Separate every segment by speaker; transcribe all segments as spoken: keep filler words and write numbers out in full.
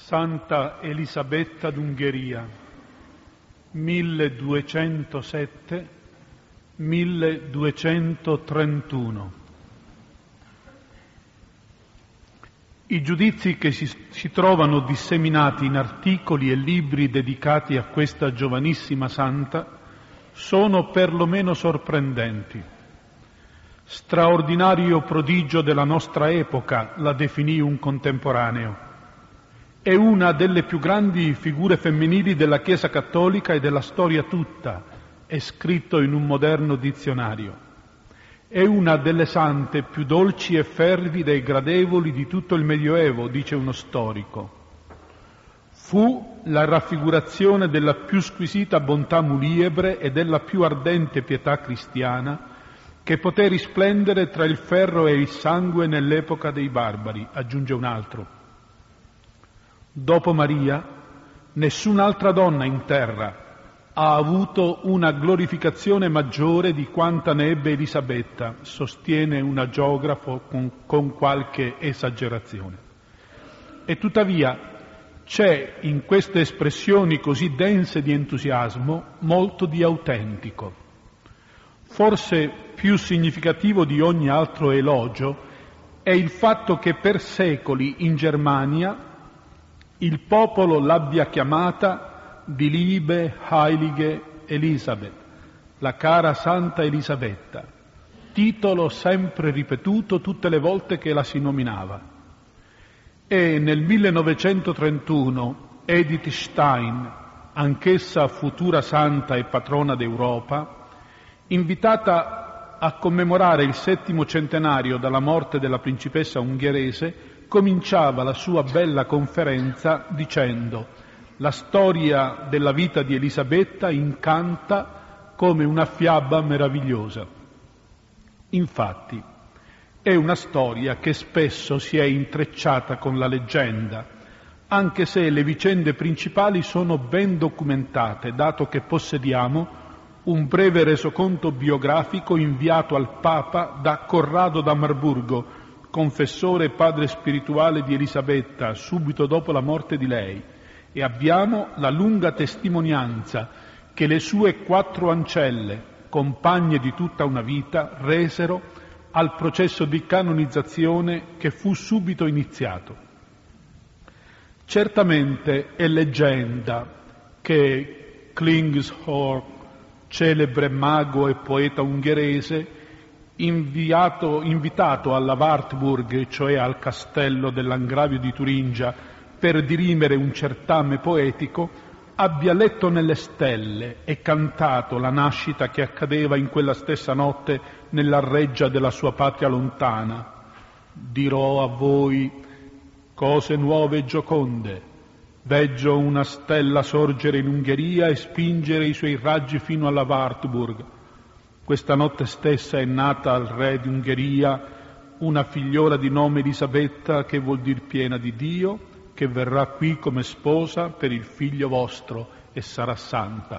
Speaker 1: Santa Elisabetta d'Ungheria, milleduecentosette milleduecentotrentuno. I giudizi che si, si trovano disseminati in articoli e libri dedicati a questa giovanissima santa sono perlomeno sorprendenti. Straordinario prodigio della nostra epoca, la definì un contemporaneo. È una delle più grandi figure femminili della Chiesa Cattolica e della storia tutta, è scritto in un moderno dizionario. È una delle sante più dolci e fervide e gradevoli di tutto il Medioevo, dice uno storico. Fu la raffigurazione della più squisita bontà muliebre e della più ardente pietà cristiana che poté risplendere tra il ferro e il sangue nell'epoca dei barbari, aggiunge un altro. Dopo Maria, nessun'altra donna in terra ha avuto una glorificazione maggiore di quanta ne ebbe Elisabetta, sostiene un agiografo con, con qualche esagerazione. E tuttavia c'è in queste espressioni così dense di entusiasmo molto di autentico. Forse più significativo di ogni altro elogio è il fatto che per secoli in Germania il popolo l'abbia chiamata Die liebe Heilige Elisabeth, la cara Santa Elisabetta, titolo sempre ripetuto tutte le volte che la si nominava. E nel millenovecentotrentuno Edith Stein, anch'essa futura santa e patrona d'Europa, invitata a commemorare il settimo centenario dalla morte della principessa ungherese, cominciava la sua bella conferenza dicendo: la storia della vita di Elisabetta incanta come una fiaba meravigliosa. Infatti è una storia che spesso si è intrecciata con la leggenda, anche se le vicende principali sono ben documentate, dato che possediamo un breve resoconto biografico inviato al Papa da Corrado da Marburgo, confessore e padre spirituale di Elisabetta, subito dopo la morte di lei, e abbiamo la lunga testimonianza che le sue quattro ancelle, compagne di tutta una vita, resero al processo di canonizzazione che fu subito iniziato. Certamente è leggenda che Klingshor, celebre mago e poeta ungherese, Inviato, invitato alla Wartburg, cioè al castello dell'Angravio di Turingia, per dirimere un certame poetico, abbia letto nelle stelle e cantato la nascita che accadeva in quella stessa notte nella reggia della sua patria lontana. Dirò a voi cose nuove e gioconde. Veggio una stella sorgere in Ungheria e spingere i suoi raggi fino alla Wartburg. Questa notte stessa è nata al re di Ungheria una figliola di nome Elisabetta, che vuol dir piena di Dio, che verrà qui come sposa per il figlio vostro e sarà santa.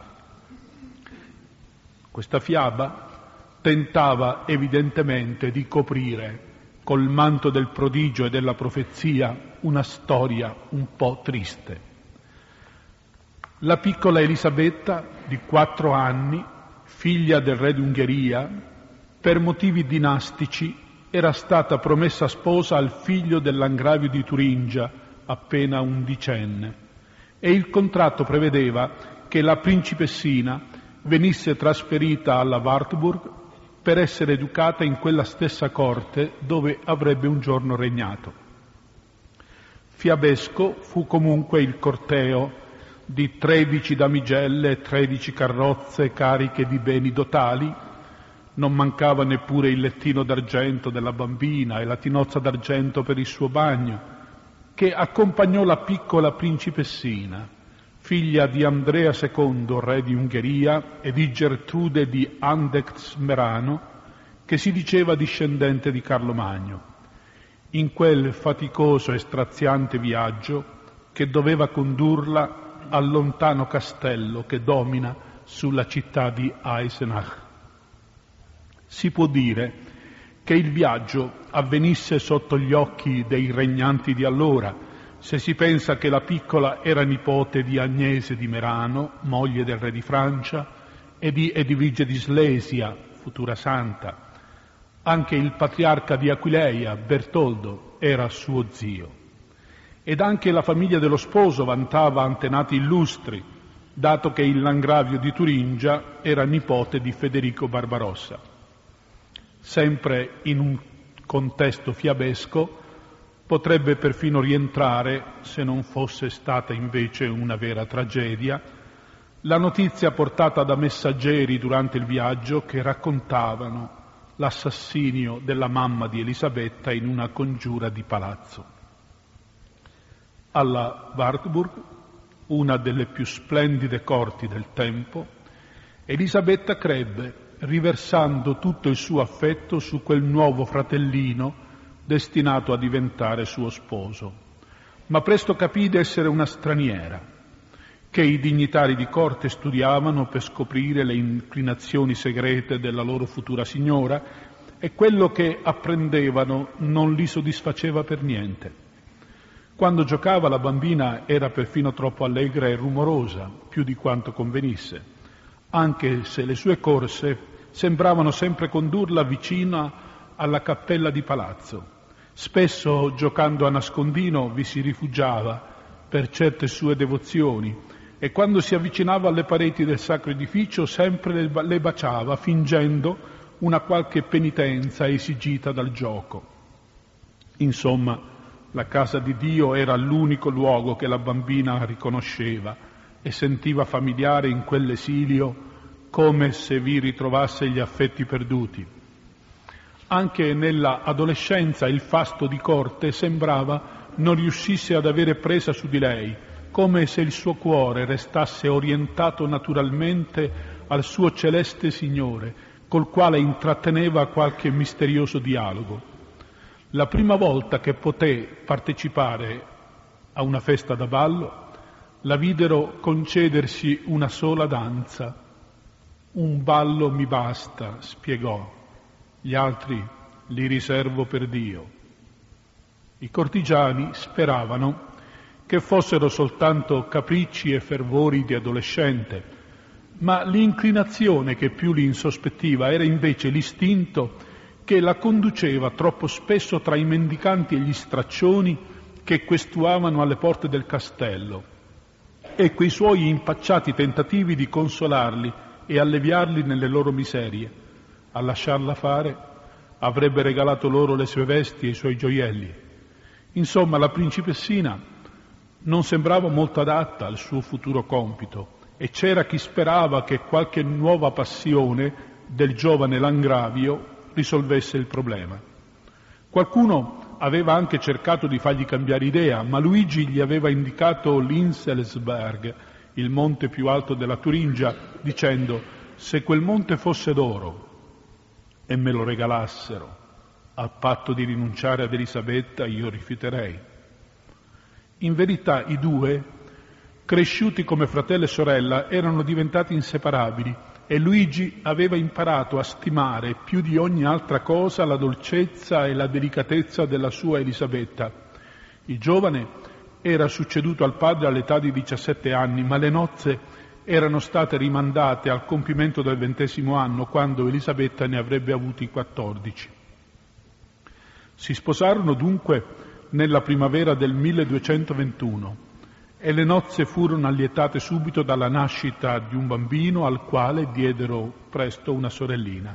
Speaker 1: Questa fiaba tentava evidentemente di coprire col manto del prodigio e della profezia una storia un po' triste. La piccola Elisabetta, di quattro anni, figlia del re d'Ungheria, per motivi dinastici era stata promessa sposa al figlio dell'Angravio di Turingia, appena undicenne, e il contratto prevedeva che la principessina venisse trasferita alla Wartburg per essere educata in quella stessa corte dove avrebbe un giorno regnato. Fiabesco fu comunque il corteo di tredici damigelle e tredici carrozze cariche di beni dotali. Non mancava neppure il lettino d'argento della bambina e la tinozza d'argento per il suo bagno, che accompagnò la piccola principessina, figlia di Andrea secondo, re di Ungheria, e di Gertrude di Andechs-Merano, che si diceva discendente di Carlo Magno, in quel faticoso e straziante viaggio che doveva condurla al lontano castello che domina sulla città di Eisenach. Si può dire che il viaggio avvenisse sotto gli occhi dei regnanti di allora, se si pensa che la piccola era nipote di Agnese di Merano, moglie del re di Francia, e di Edvige di Slesia, futura santa. Anche il patriarca di Aquileia, Bertoldo, era suo zio. Ed anche la famiglia dello sposo vantava antenati illustri, dato che il Langravio di Turingia era nipote di Federico Barbarossa. Sempre in un contesto fiabesco, potrebbe perfino rientrare, se non fosse stata invece una vera tragedia, la notizia portata da messaggeri durante il viaggio che raccontavano l'assassinio della mamma di Elisabetta in una congiura di palazzo. Alla Wartburg, una delle più splendide corti del tempo, Elisabetta crebbe, riversando tutto il suo affetto su quel nuovo fratellino destinato a diventare suo sposo, ma presto capì d'essere una straniera, che i dignitari di corte studiavano per scoprire le inclinazioni segrete della loro futura signora, e quello che apprendevano non li soddisfaceva per niente. Quando giocava la bambina era perfino troppo allegra e rumorosa, più di quanto convenisse, anche se le sue corse sembravano sempre condurla vicina alla cappella di palazzo. Spesso, giocando a nascondino, vi si rifugiava per certe sue devozioni, e quando si avvicinava alle pareti del sacro edificio sempre le baciava, fingendo una qualche penitenza esigita dal gioco. Insomma, la casa di Dio era l'unico luogo che la bambina riconosceva e sentiva familiare in quell'esilio, come se vi ritrovasse gli affetti perduti. Anche nella adolescenza il fasto di corte sembrava non riuscisse ad avere presa su di lei, come se il suo cuore restasse orientato naturalmente al suo celeste Signore, col quale intratteneva qualche misterioso dialogo. La prima volta che poté partecipare a una festa da ballo, la videro concedersi una sola danza. Un ballo mi basta, spiegò, gli altri li riservo per Dio. I cortigiani speravano che fossero soltanto capricci e fervori di adolescente, ma l'inclinazione che più li insospettiva era invece l'istinto che la conduceva troppo spesso tra i mendicanti e gli straccioni che questuavano alle porte del castello, e quei suoi impacciati tentativi di consolarli e alleviarli nelle loro miserie. A lasciarla fare, avrebbe regalato loro le sue vesti e i suoi gioielli. Insomma, la principessina non sembrava molto adatta al suo futuro compito, e c'era chi sperava che qualche nuova passione del giovane Langravio risolvesse il problema. Qualcuno aveva anche cercato di fargli cambiare idea, ma Luigi gli aveva indicato l'Inselsberg, il monte più alto della Turingia, dicendo: se quel monte fosse d'oro e me lo regalassero a patto di rinunciare ad Elisabetta, io rifiuterei. In verità i due, cresciuti come fratello e sorella, erano diventati inseparabili, e Luigi aveva imparato a stimare più di ogni altra cosa la dolcezza e la delicatezza della sua Elisabetta. Il giovane era succeduto al padre all'età di diciassette anni, ma le nozze erano state rimandate al compimento del ventesimo anno, quando Elisabetta ne avrebbe avuti quattordici. Si sposarono dunque nella primavera del milleduecentoventuno e le nozze furono allietate subito dalla nascita di un bambino al quale diedero presto una sorellina.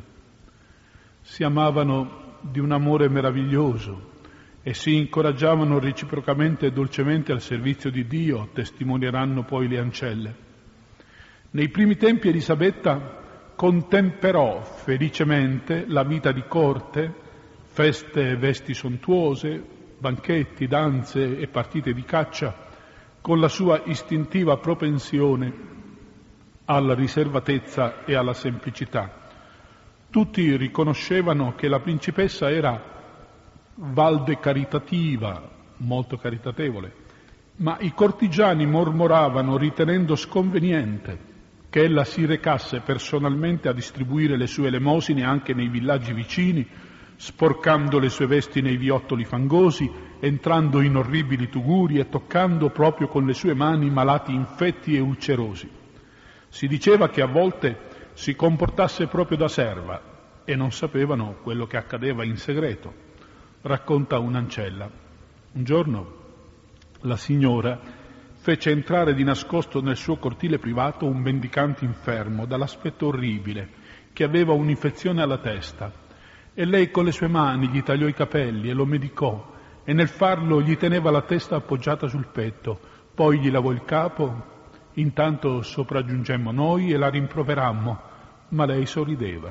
Speaker 1: Si amavano di un amore meraviglioso e si incoraggiavano reciprocamente e dolcemente al servizio di Dio, testimonieranno poi le ancelle. Nei primi tempi Elisabetta contemperò felicemente la vita di corte, feste e vesti sontuose, banchetti, danze e partite di caccia, con la sua istintiva propensione alla riservatezza e alla semplicità. Tutti riconoscevano che la principessa era valde caritativa, molto caritatevole, ma i cortigiani mormoravano ritenendo sconveniente che ella si recasse personalmente a distribuire le sue elemosine anche nei villaggi vicini, sporcando le sue vesti nei viottoli fangosi, entrando in orribili tuguri e toccando proprio con le sue mani malati infetti e ulcerosi. Si diceva che a volte si comportasse proprio da serva e non sapevano quello che accadeva in segreto. Racconta un'ancella. Un giorno la signora fece entrare di nascosto nel suo cortile privato un mendicante infermo dall'aspetto orribile, che aveva un'infezione alla testa, e lei con le sue mani gli tagliò i capelli e lo medicò, e nel farlo gli teneva la testa appoggiata sul petto, poi gli lavò il capo. Intanto sopraggiungemmo noi e la rimproverammo, ma lei sorrideva.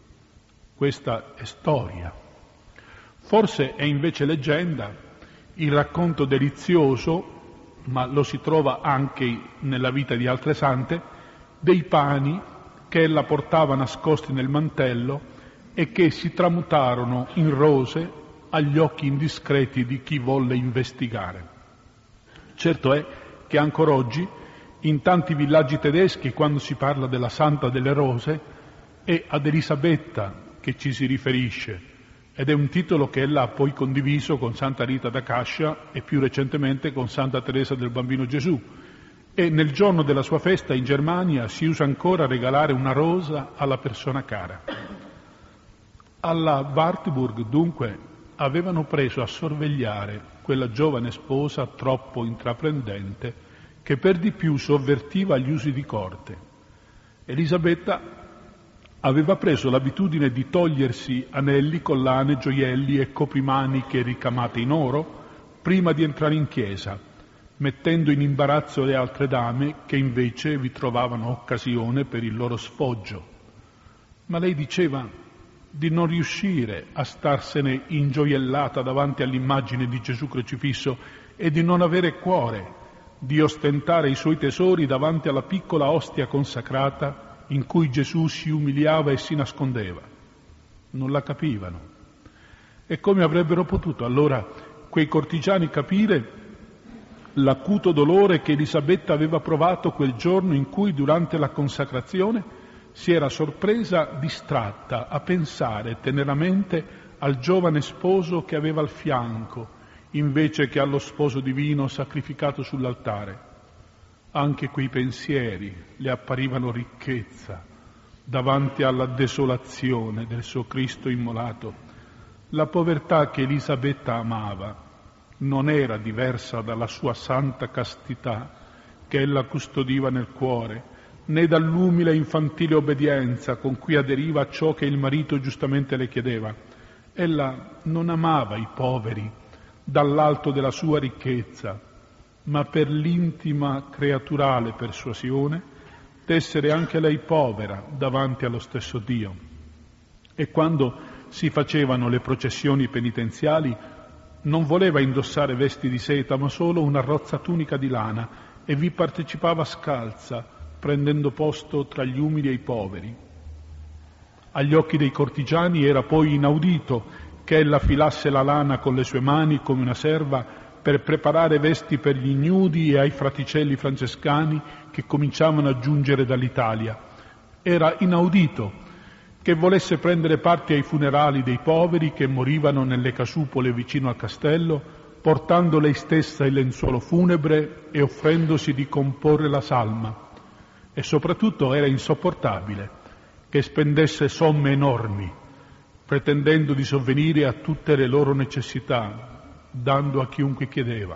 Speaker 1: Questa è storia. Forse è invece leggenda il racconto delizioso, ma lo si trova anche nella vita di altre sante, dei pani che ella portava nascosti nel mantello e che si tramutarono in rose agli occhi indiscreti di chi volle investigare. Certo è che ancora oggi in tanti villaggi tedeschi, quando si parla della Santa delle Rose, è ad Elisabetta che ci si riferisce, ed è un titolo che ella ha poi condiviso con Santa Rita da Cascia e più recentemente con Santa Teresa del Bambino Gesù. E nel giorno della sua festa in Germania si usa ancora regalare una rosa alla persona cara. Alla Wartburg, dunque, avevano preso a sorvegliare quella giovane sposa troppo intraprendente che per di più sovvertiva gli usi di corte. Elisabetta aveva preso l'abitudine di togliersi anelli, collane, gioielli e coprimaniche ricamate in oro prima di entrare in chiesa, mettendo in imbarazzo le altre dame che invece vi trovavano occasione per il loro sfoggio. Ma lei diceva di non riuscire a starsene ingioiellata davanti all'immagine di Gesù crocifisso e di non avere cuore di ostentare i suoi tesori davanti alla piccola ostia consacrata in cui Gesù si umiliava e si nascondeva. Non la capivano. E come avrebbero potuto allora quei cortigiani capire l'acuto dolore che Elisabetta aveva provato quel giorno in cui durante la consacrazione si era sorpresa distratta a pensare teneramente al giovane sposo che aveva al fianco, invece che allo sposo divino sacrificato sull'altare. Anche quei pensieri le apparivano ricchezza davanti alla desolazione del suo Cristo immolato. La povertà che Elisabetta amava non era diversa dalla sua santa castità che ella custodiva nel cuore, né dall'umile e infantile obbedienza con cui aderiva a ciò che il marito giustamente le chiedeva. Ella non amava i poveri dall'alto della sua ricchezza, ma per l'intima creaturale persuasione d'essere anche lei povera davanti allo stesso Dio. E quando si facevano le processioni penitenziali non voleva indossare vesti di seta, ma solo una rozza tunica di lana, e vi partecipava scalza, prendendo posto tra gli umili e i poveri. Agli occhi dei cortigiani era poi inaudito che ella filasse la lana con le sue mani come una serva per preparare vesti per gli ignudi e ai fraticelli francescani che cominciavano a giungere dall'Italia. Era inaudito che volesse prendere parte ai funerali dei poveri che morivano nelle casupole vicino al castello, portando lei stessa il lenzuolo funebre e offrendosi di comporre la salma. E soprattutto era insopportabile che spendesse somme enormi pretendendo di sovvenire a tutte le loro necessità, dando a chiunque chiedeva.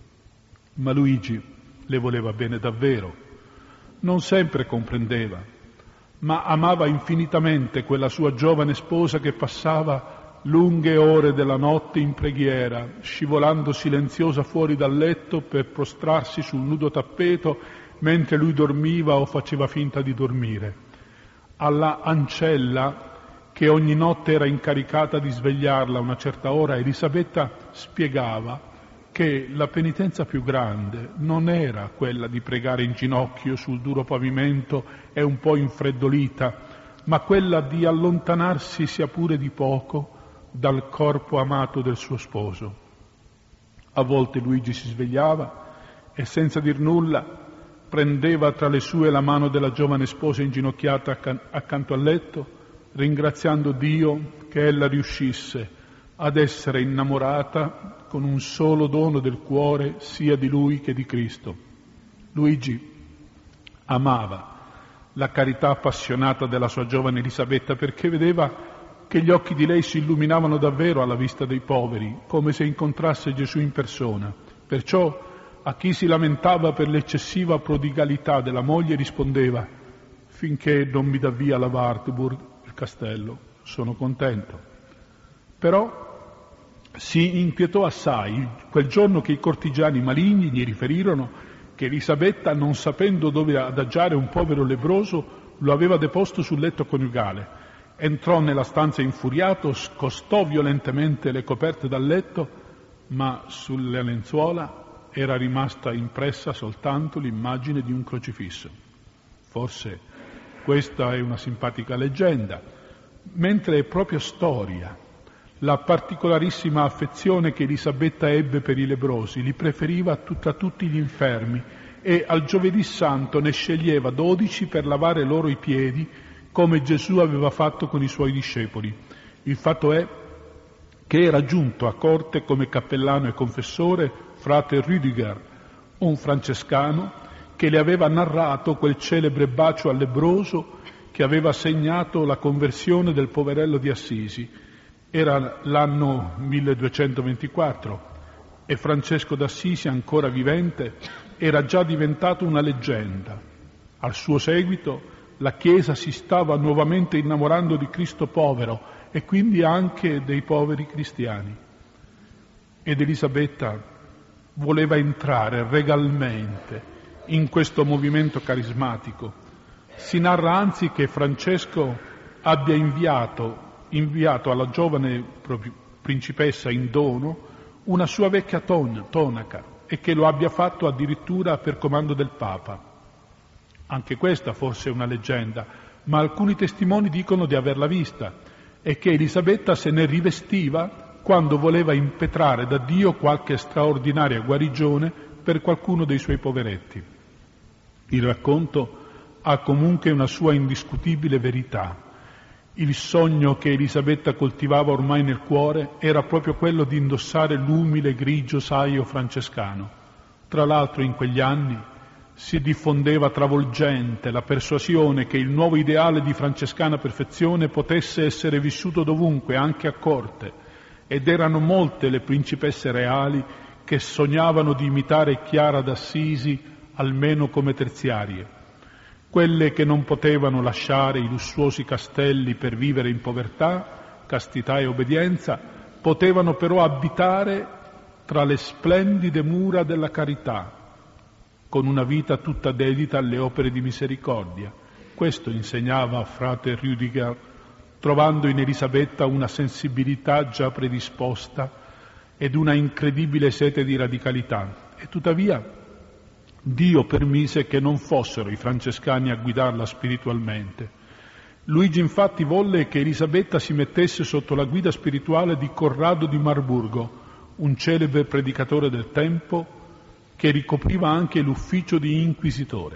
Speaker 1: Ma Luigi le voleva bene davvero, non sempre comprendeva, ma amava infinitamente quella sua giovane sposa che passava lunghe ore della notte in preghiera, scivolando silenziosa fuori dal letto per prostrarsi sul nudo tappeto mentre lui dormiva o faceva finta di dormire. Alla ancella che ogni notte era incaricata di svegliarla a una certa ora, Elisabetta spiegava che la penitenza più grande non era quella di pregare in ginocchio sul duro pavimento e un po' infreddolita, ma quella di allontanarsi sia pure di poco dal corpo amato del suo sposo. A volte Luigi si svegliava e senza dir nulla prendeva tra le sue la mano della giovane sposa inginocchiata accan- accanto al letto, ringraziando Dio che ella riuscisse ad essere innamorata con un solo dono del cuore sia di lui che di Cristo. Luigi amava la carità appassionata della sua giovane Elisabetta perché vedeva che gli occhi di lei si illuminavano davvero alla vista dei poveri, come se incontrasse Gesù in persona. Perciò a chi si lamentava per l'eccessiva prodigalità della moglie rispondeva: finché non mi dà via la Wartburg, il castello, sono contento. Però si inquietò assai quel giorno che i cortigiani maligni gli riferirono che Elisabetta, non sapendo dove adagiare un povero lebbroso, lo aveva deposto sul letto coniugale. Entrò nella stanza infuriato, scostò violentemente le coperte dal letto, ma sulle lenzuola era rimasta impressa soltanto l'immagine di un crocifisso. Forse questa è una simpatica leggenda, mentre è proprio storia. La particolarissima affezione che Elisabetta ebbe per i lebbrosi li preferiva tra tutti gli infermi e al giovedì santo ne sceglieva dodici per lavare loro i piedi, come Gesù aveva fatto con i suoi discepoli. Il fatto è che era giunto a corte come cappellano e confessore frate Rüdiger, un francescano che le aveva narrato quel celebre bacio al lebbroso che aveva segnato la conversione del poverello di Assisi. Era l'anno milleduecentoventiquattro e Francesco d'Assisi, ancora vivente, era già diventato una leggenda. Al suo seguito la Chiesa si stava nuovamente innamorando di Cristo povero e quindi anche dei poveri cristiani. Ed Elisabetta voleva entrare regalmente in questo movimento carismatico. Si narra anzi che Francesco abbia inviato, inviato alla giovane principessa in dono una sua vecchia ton- tonaca e che lo abbia fatto addirittura per comando del Papa. Anche questa forse è una leggenda, ma alcuni testimoni dicono di averla vista e che Elisabetta se ne rivestiva quando voleva impetrare da Dio qualche straordinaria guarigione per qualcuno dei suoi poveretti. Il racconto ha comunque una sua indiscutibile verità. Il sogno che Elisabetta coltivava ormai nel cuore era proprio quello di indossare l'umile grigio saio francescano. Tra l'altro in quegli anni si diffondeva travolgente la persuasione che il nuovo ideale di francescana perfezione potesse essere vissuto dovunque, anche a corte, ed erano molte le principesse reali che sognavano di imitare Chiara d'Assisi almeno come terziarie. Quelle che non potevano lasciare i lussuosi castelli per vivere in povertà, castità e obbedienza, potevano però abitare tra le splendide mura della carità, con una vita tutta dedita alle opere di misericordia. Questo insegnava frate Rüdiger, trovando in Elisabetta una sensibilità già predisposta ed una incredibile sete di radicalità. E tuttavia Dio permise che non fossero i francescani a guidarla spiritualmente. Luigi infatti volle che Elisabetta si mettesse sotto la guida spirituale di Corrado di Marburgo, un celebre predicatore del tempo che ricopriva anche l'ufficio di inquisitore.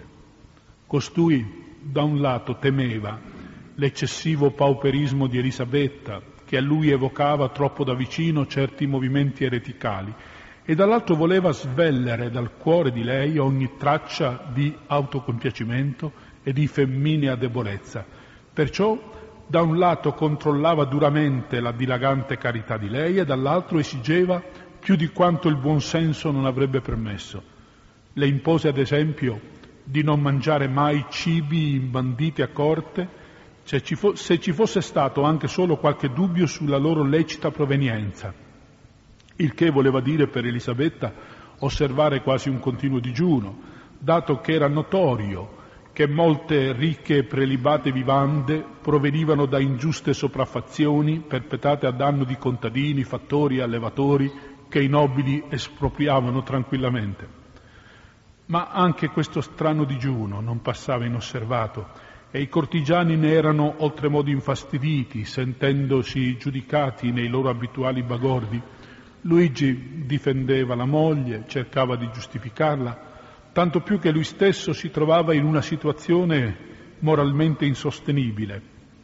Speaker 1: Costui da un lato temeva l'eccessivo pauperismo di Elisabetta, che a lui evocava troppo da vicino certi movimenti ereticali, e dall'altro voleva svellere dal cuore di lei ogni traccia di autocompiacimento e di femminea debolezza. Perciò da un lato controllava duramente la dilagante carità di lei e dall'altro esigeva più di quanto il buon senso non avrebbe permesso. Le impose ad esempio di non mangiare mai cibi imbanditi a corte se ci, fo- se ci fosse stato anche solo qualche dubbio sulla loro lecita provenienza, il che voleva dire per Elisabetta osservare quasi un continuo digiuno, dato che era notorio che molte ricche e prelibate vivande provenivano da ingiuste sopraffazioni perpetrate a danno di contadini, fattori e allevatori che i nobili espropriavano tranquillamente. Ma anche questo strano digiuno non passava inosservato e i cortigiani ne erano oltremodo infastiditi, sentendosi giudicati nei loro abituali bagordi. Luigi difendeva la moglie, cercava di giustificarla, tanto più che lui stesso si trovava in una situazione moralmente insostenibile.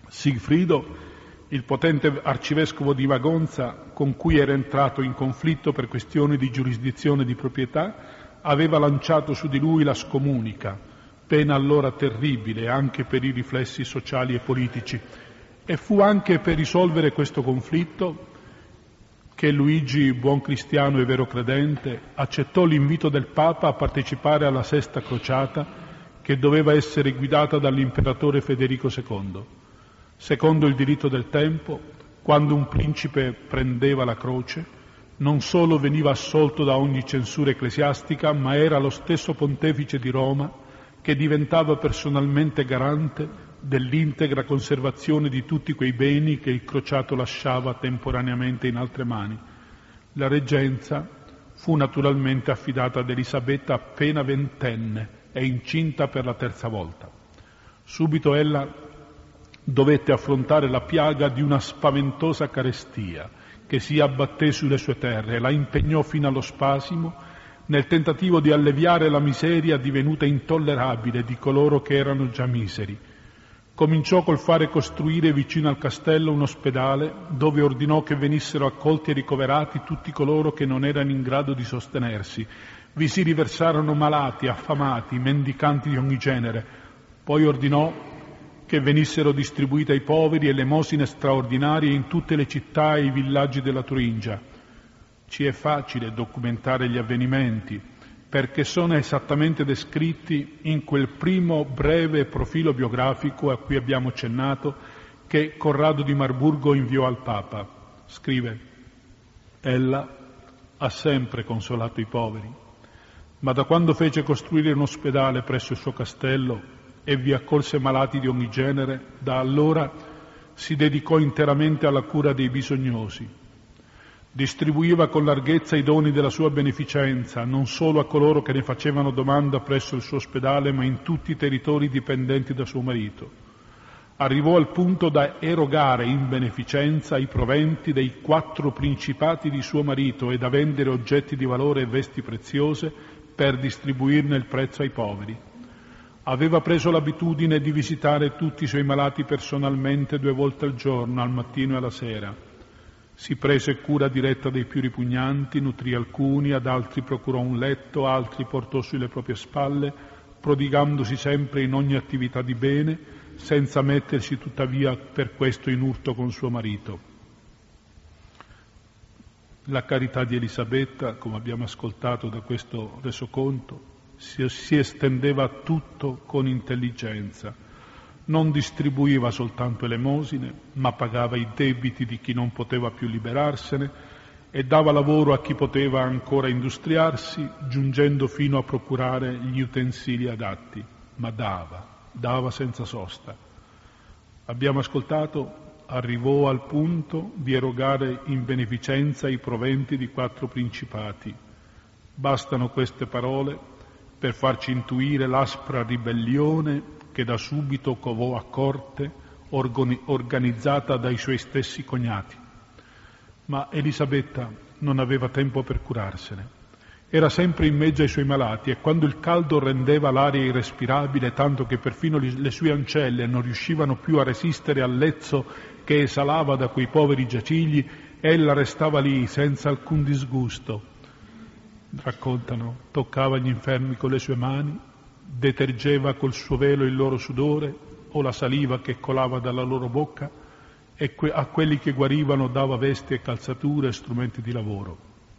Speaker 1: Sigfrido, il potente arcivescovo di Magonza, con cui era entrato in conflitto per questioni di giurisdizione e di proprietà, aveva lanciato su di lui la scomunica, pena allora terribile anche per i riflessi sociali e politici. E fu anche per risolvere questo conflitto che Luigi, buon cristiano e vero credente, accettò l'invito del Papa a partecipare alla Sesta Crociata, che doveva essere guidata dall'imperatore Federico secondo. Secondo il diritto del tempo, quando un principe prendeva la croce, non solo veniva assolto da ogni censura ecclesiastica, ma era lo stesso pontefice di Roma che diventava personalmente garante dell'integra conservazione di tutti quei beni che il crociato lasciava temporaneamente in altre mani. La reggenza fu naturalmente affidata ad Elisabetta appena ventenne e incinta per la terza volta. Subito ella dovette affrontare la piaga di una spaventosa carestia che si abbatté sulle sue terre e la impegnò fino allo spasimo nel tentativo di alleviare la miseria divenuta intollerabile di coloro che erano già miseri. Cominciò col fare costruire vicino al castello un ospedale dove ordinò che venissero accolti e ricoverati tutti coloro che non erano in grado di sostenersi. Vi si riversarono malati, affamati, mendicanti di ogni genere. Poi ordinò che venissero distribuite ai poveri elemosine straordinarie in tutte le città e i villaggi della Turingia. Ci è facile documentare gli avvenimenti, perché sono esattamente descritti in quel primo breve profilo biografico a cui abbiamo accennato, che Corrado di Marburgo inviò al Papa. Scrive: «Ella ha sempre consolato i poveri, ma da quando fece costruire un ospedale presso il suo castello e vi accolse malati di ogni genere, da allora si dedicò interamente alla cura dei bisognosi. Distribuiva con larghezza i doni della sua beneficenza, non solo a coloro che ne facevano domanda presso il suo ospedale, ma in tutti i territori dipendenti da suo marito. Arrivò al punto da erogare in beneficenza i proventi dei quattro principati di suo marito e da vendere oggetti di valore e vesti preziose per distribuirne il prezzo ai poveri. Aveva preso l'abitudine di visitare tutti i suoi malati personalmente due volte al giorno, al mattino e alla sera. Si prese cura diretta dei più ripugnanti, nutrì alcuni, ad altri procurò un letto, altri portò sulle proprie spalle, prodigandosi sempre in ogni attività di bene, senza mettersi tuttavia per questo in urto con suo marito. La carità di Elisabetta, come abbiamo ascoltato da questo resoconto, si, si estendeva a tutto con intelligenza. Non distribuiva soltanto elemosine, ma pagava i debiti di chi non poteva più liberarsene e dava lavoro a chi poteva ancora industriarsi, giungendo fino a procurare gli utensili adatti. Ma dava, dava senza sosta. Abbiamo ascoltato, arrivò al punto di erogare in beneficenza i proventi di quattro principati. Bastano queste parole per farci intuire l'aspra ribellione che da subito covò a corte, organizzata dai suoi stessi cognati. Ma Elisabetta non aveva tempo per curarsene. Era sempre in mezzo ai suoi malati e quando il caldo rendeva l'aria irrespirabile, tanto che perfino le sue ancelle non riuscivano più a resistere al lezzo che esalava da quei poveri giacigli, ella restava lì senza alcun disgusto. Raccontano, toccava gli infermi con le sue mani, detergeva col suo velo il loro sudore o la saliva che colava dalla loro bocca e que- a quelli che guarivano dava vesti e calzature e strumenti di lavoro.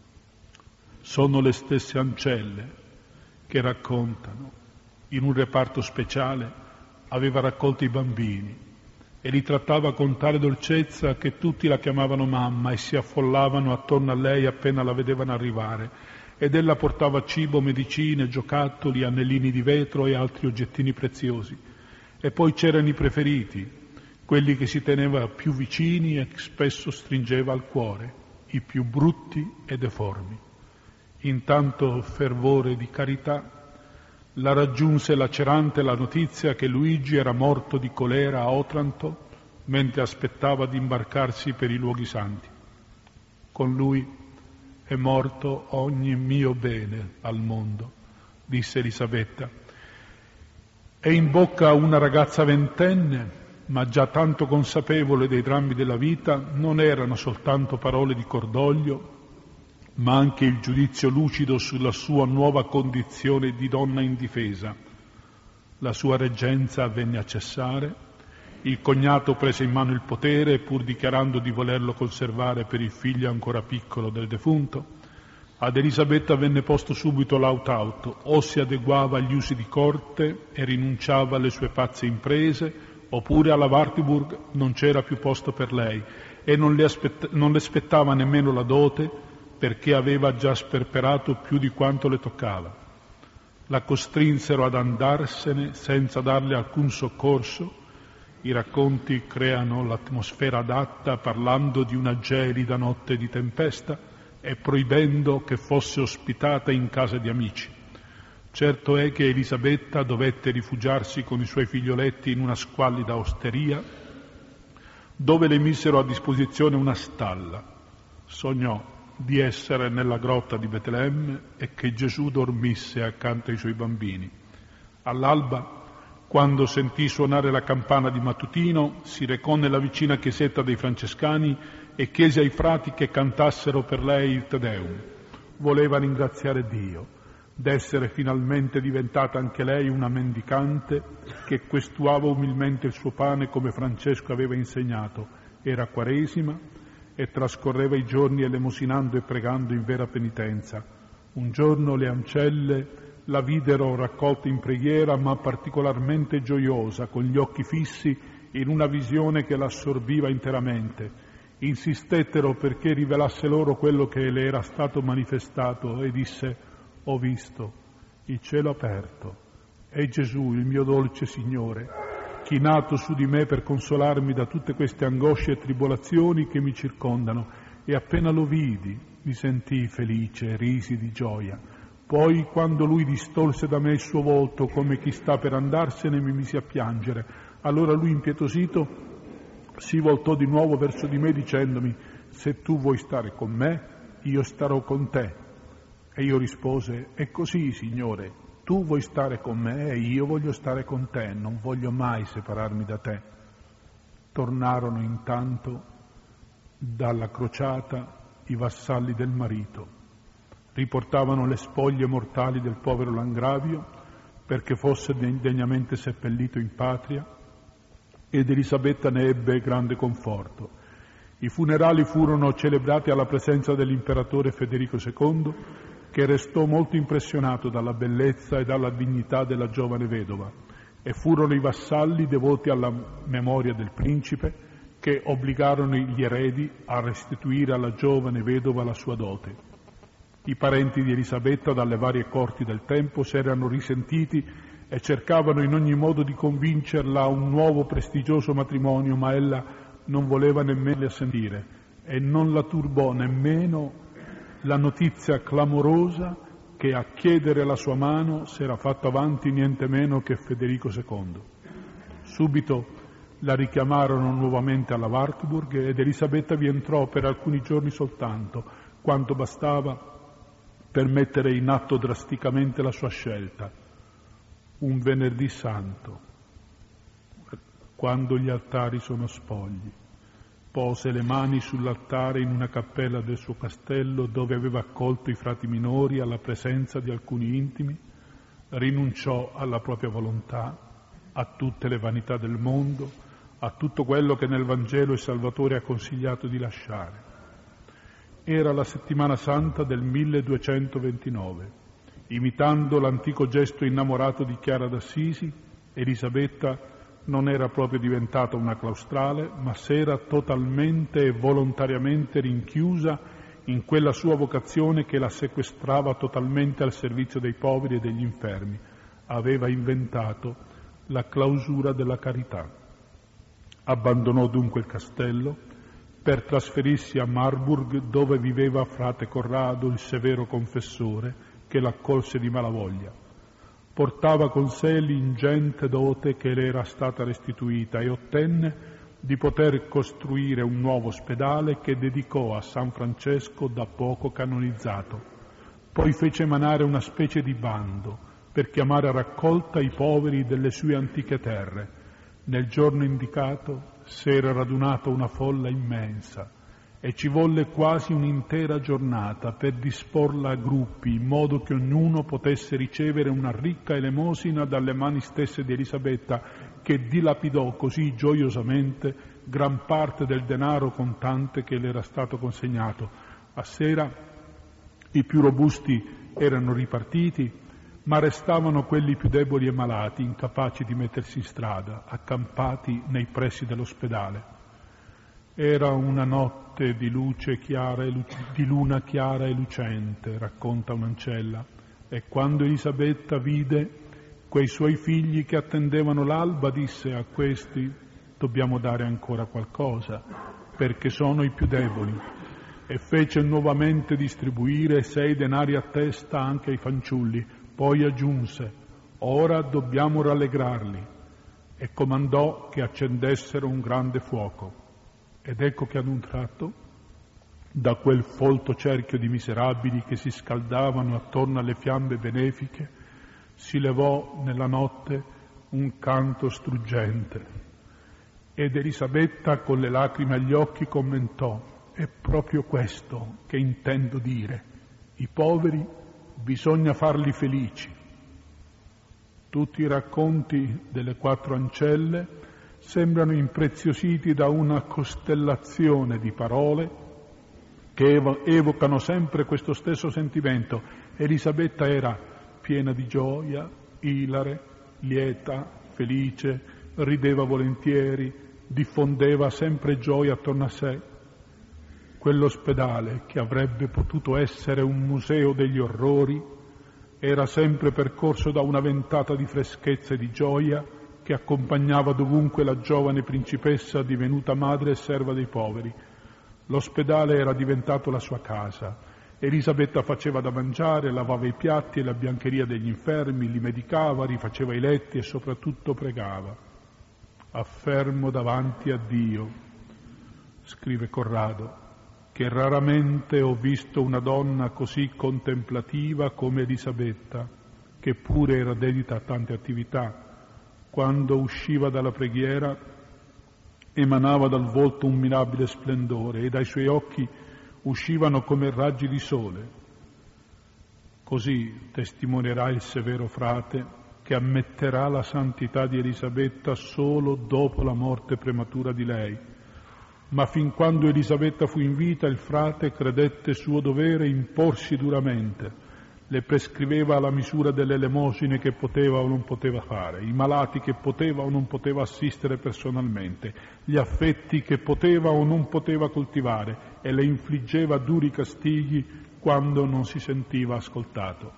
Speaker 1: Sono le stesse ancelle che raccontano, in un reparto speciale aveva raccolto i bambini e li trattava con tale dolcezza che tutti la chiamavano mamma e si affollavano attorno a lei appena la vedevano arrivare. Ed ella portava cibo, medicine, giocattoli, anellini di vetro e altri oggettini preziosi. E poi c'erano i preferiti, quelli che si teneva più vicini e spesso stringeva al cuore, i più brutti e deformi. In tanto fervore di carità la raggiunse lacerante la notizia che Luigi era morto di colera a Otranto mentre aspettava di imbarcarsi per i luoghi santi. Con lui è morto ogni mio bene al mondo, disse Elisabetta. E in bocca a una ragazza ventenne ma già tanto consapevole dei drammi della vita, non erano soltanto parole di cordoglio, ma anche il giudizio lucido sulla sua nuova condizione di donna indifesa. La sua reggenza venne a cessare, il cognato prese in mano il potere, pur dichiarando di volerlo conservare per il figlio ancora piccolo del defunto. Ad Elisabetta venne posto subito l'aut-auto, o si adeguava agli usi di corte e rinunciava alle sue pazze imprese, oppure alla Wartburg non c'era più posto per lei e non le, aspett- non le spettava nemmeno la dote, perché aveva già sperperato più di quanto le toccava. La costrinsero ad andarsene senza darle alcun soccorso. I racconti creano l'atmosfera adatta parlando di una gelida notte di tempesta e proibendo che fosse ospitata in casa di amici. Certo è che Elisabetta dovette rifugiarsi con i suoi figlioletti in una squallida osteria dove le misero a disposizione una stalla. Sognò di essere nella grotta di Betlemme e che Gesù dormisse accanto ai suoi bambini. All'alba, quando sentì suonare la campana di mattutino, si recò nella vicina chiesetta dei francescani e chiese ai frati che cantassero per lei il Te Deum. Voleva ringraziare Dio d'essere finalmente diventata anche lei una mendicante che questuava umilmente il suo pane come Francesco aveva insegnato. Era Quaresima e trascorreva i giorni elemosinando e pregando in vera penitenza. Un giorno le ancelle la videro raccolta in preghiera, ma particolarmente gioiosa, con gli occhi fissi in una visione che l'assorbiva interamente. Insistettero perché rivelasse loro quello che le era stato manifestato e disse: «Ho visto il cielo aperto e Gesù, il mio dolce Signore, chinato su di me per consolarmi da tutte queste angosce e tribolazioni che mi circondano, e appena lo vidi mi sentii felice e risi di gioia. Poi, quando lui distolse da me il suo volto come chi sta per andarsene, mi misi a piangere. Allora lui, impietosito, si voltò di nuovo verso di me dicendomi: se tu vuoi stare con me, io starò con te. E io rispose: è così, Signore, tu vuoi stare con me e io voglio stare con te, non voglio mai separarmi da te. Tornarono intanto dalla crociata i vassalli del marito, riportavano le spoglie mortali del povero Langravio perché fosse degnamente seppellito in patria, ed Elisabetta ne ebbe grande conforto. I funerali furono celebrati alla presenza dell'imperatore Federico secondo, che restò molto impressionato dalla bellezza e dalla dignità della giovane vedova, e furono i vassalli devoti alla memoria del principe che obbligarono gli eredi a restituire alla giovane vedova la sua dote. I parenti di Elisabetta dalle varie corti del tempo si erano risentiti e cercavano in ogni modo di convincerla a un nuovo prestigioso matrimonio, ma ella non voleva nemmeno assentire, e non la turbò nemmeno la notizia clamorosa che a chiedere la sua mano s'era fatto avanti niente meno che Federico secondo. Subito la richiamarono nuovamente alla Wartburg ed Elisabetta vi entrò per alcuni giorni soltanto, quanto bastava per mettere in atto drasticamente la sua scelta. Un venerdì santo, quando gli altari sono spogli, pose le mani sull'altare in una cappella del suo castello dove aveva accolto i frati minori alla presenza di alcuni intimi, rinunciò alla propria volontà, a tutte le vanità del mondo, a tutto quello che nel Vangelo il Salvatore ha consigliato di lasciare. Era la settimana santa del milleduecentoventinove. Imitando l'antico gesto innamorato di Chiara d'Assisi, Elisabetta non era proprio diventata una claustrale, ma s'era totalmente e volontariamente rinchiusa in quella sua vocazione che la sequestrava totalmente al servizio dei poveri e degli infermi. Aveva inventato la clausura della carità. Abbandonò dunque il castello per trasferirsi a Marburg, dove viveva frate Corrado, il severo confessore, che l'accolse di malavoglia. Portava con sé l'ingente dote che le era stata restituita e ottenne di poter costruire un nuovo ospedale che dedicò a San Francesco, da poco canonizzato. Poi fece emanare una specie di bando per chiamare a raccolta i poveri delle sue antiche terre. Nel giorno indicato s'era radunata una folla immensa e ci volle quasi un'intera giornata per disporla a gruppi, in modo che ognuno potesse ricevere una ricca elemosina dalle mani stesse di Elisabetta, che dilapidò così gioiosamente gran parte del denaro contante che le era stato consegnato. A sera i più robusti erano ripartiti, ma restavano quelli più deboli e malati, incapaci di mettersi in strada, accampati nei pressi dell'ospedale. Era una notte di luce chiara e lu- di luna chiara e lucente, racconta un'ancella, e quando Elisabetta vide quei suoi figli che attendevano l'alba, disse: a questi dobbiamo dare ancora qualcosa, perché sono i più deboli, e fece nuovamente distribuire sei denari a testa anche ai fanciulli. Poi aggiunse: ora dobbiamo rallegrarli, e comandò che accendessero un grande fuoco. Ed ecco che ad un tratto, da quel folto cerchio di miserabili che si scaldavano attorno alle fiamme benefiche, si levò nella notte un canto struggente. Ed Elisabetta, con le lacrime agli occhi, commentò: è proprio questo che intendo dire, i poveri bisogna farli felici. Tutti i racconti delle quattro ancelle sembrano impreziositi da una costellazione di parole che evocano sempre questo stesso sentimento. Elisabetta era piena di gioia, ilare, lieta, felice, rideva volentieri, diffondeva sempre gioia attorno a sé. Quell'ospedale, che avrebbe potuto essere un museo degli orrori, era sempre percorso da una ventata di freschezza e di gioia che accompagnava dovunque la giovane principessa divenuta madre e serva dei poveri. L'ospedale era diventato la sua casa. Elisabetta faceva da mangiare, lavava i piatti e la biancheria degli infermi, li medicava, rifaceva i letti e soprattutto pregava. Affermo davanti a Dio, scrive Corrado, che raramente ho visto una donna così contemplativa come Elisabetta, che pure era dedita a tante attività. Quando usciva dalla preghiera emanava dal volto un mirabile splendore e dai suoi occhi uscivano come raggi di sole. Così testimonierà il severo frate che ammetterà la santità di Elisabetta solo dopo la morte prematura di lei. Ma fin quando Elisabetta fu in vita, il frate credette suo dovere imporsi duramente. Le prescriveva la misura delle elemosine che poteva o non poteva fare, i malati che poteva o non poteva assistere personalmente, gli affetti che poteva o non poteva coltivare, e le infliggeva duri castighi quando non si sentiva ascoltato.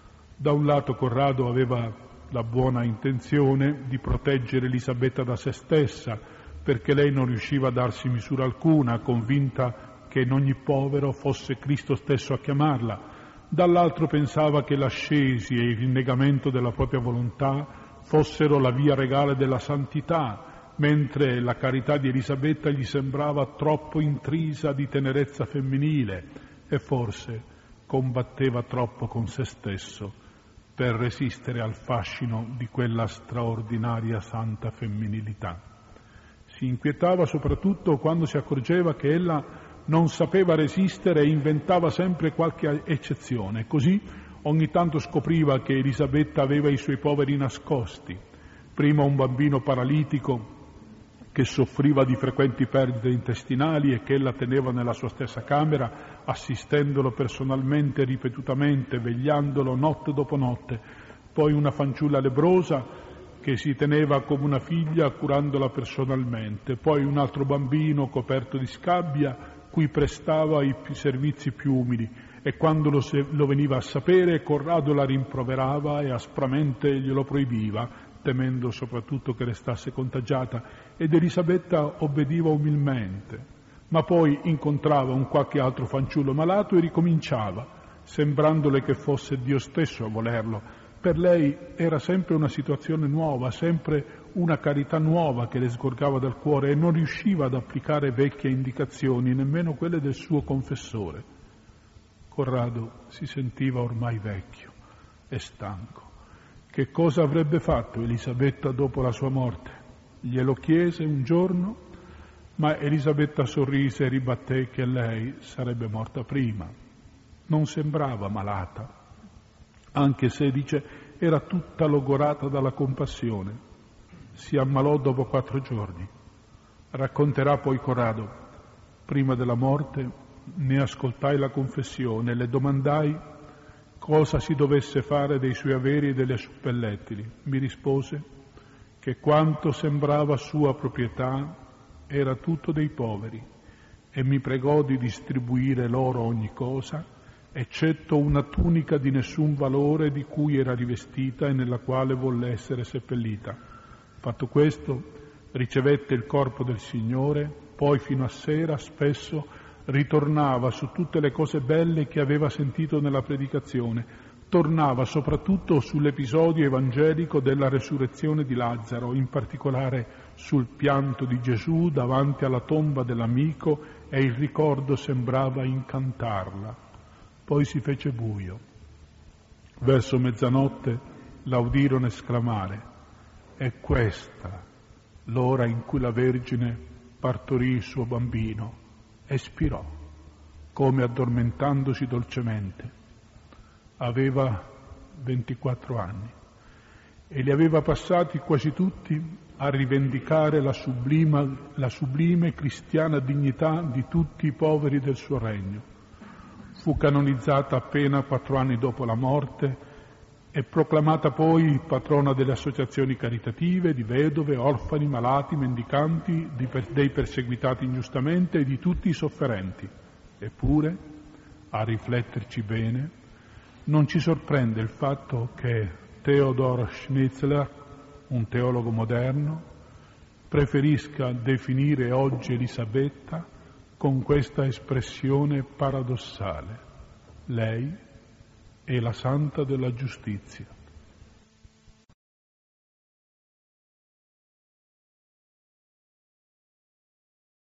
Speaker 1: Da un lato Corrado aveva la buona intenzione di proteggere Elisabetta da se stessa, perché lei non riusciva a darsi misura alcuna, convinta che in ogni povero fosse Cristo stesso a chiamarla. Dall'altro pensava che l'ascesi e il rinnegamento della propria volontà fossero la via regale della santità, mentre la carità di Elisabetta gli sembrava troppo intrisa di tenerezza femminile e forse combatteva troppo con se stesso per resistere al fascino di quella straordinaria santa femminilità. Si inquietava soprattutto quando si accorgeva che ella non sapeva resistere e inventava sempre qualche eccezione. Così ogni tanto scopriva che Elisabetta aveva i suoi poveri nascosti. Prima un bambino paralitico che soffriva di frequenti perdite intestinali e che ella teneva nella sua stessa camera, assistendolo personalmente e ripetutamente, vegliandolo notte dopo notte. Poi una fanciulla lebbrosa che si teneva come una figlia curandola personalmente. Poi un altro bambino coperto di scabbia cui prestava i servizi più umili, e quando lo, se, lo veniva a sapere Corrado la rimproverava e aspramente glielo proibiva, temendo soprattutto che restasse contagiata, ed Elisabetta obbediva umilmente. Ma poi incontrava un qualche altro fanciullo malato e ricominciava, sembrandole che fosse Dio stesso a volerlo. Per lei era sempre una situazione nuova, sempre una carità nuova che le sgorgava dal cuore, e non riusciva ad applicare vecchie indicazioni, nemmeno quelle del suo confessore. Corrado si sentiva ormai vecchio e stanco. Che cosa avrebbe fatto Elisabetta dopo la sua morte? Glielo chiese un giorno, ma Elisabetta sorrise e ribatté che lei sarebbe morta prima. Non sembrava malata, anche se, dice, era tutta logorata dalla compassione. Si ammalò dopo quattro giorni. Racconterà poi Corrado: prima della morte ne ascoltai la confessione e le domandai cosa si dovesse fare dei suoi averi e delle suppellettili. Mi rispose che quanto sembrava sua proprietà era tutto dei poveri e mi pregò di distribuire loro ogni cosa, eccetto una tunica di nessun valore di cui era rivestita e nella quale volle essere seppellita. Fatto questo, ricevette il corpo del Signore, poi fino a sera spesso ritornava su tutte le cose belle che aveva sentito nella predicazione. Tornava soprattutto sull'episodio evangelico della resurrezione di Lazzaro, in particolare sul pianto di Gesù davanti alla tomba dell'amico, e il ricordo sembrava incantarla. Poi si fece buio. Verso mezzanotte la udirono esclamare: «È questa l'ora in cui la Vergine partorì il suo bambino», e spirò, come addormentandosi dolcemente. Aveva ventiquattro anni e li aveva passati quasi tutti a rivendicare la sublime, la sublime cristiana dignità di tutti i poveri del suo regno. Fu canonizzata appena quattro anni dopo la morte e proclamata poi patrona delle associazioni caritative, di vedove, orfani, malati, mendicanti, di per, dei perseguitati ingiustamente e di tutti i sofferenti. Eppure, a rifletterci bene, non ci sorprende il fatto che Theodor Schnitzler, un teologo moderno, preferisca definire oggi Elisabetta con questa espressione paradossale: lei è la santa della giustizia.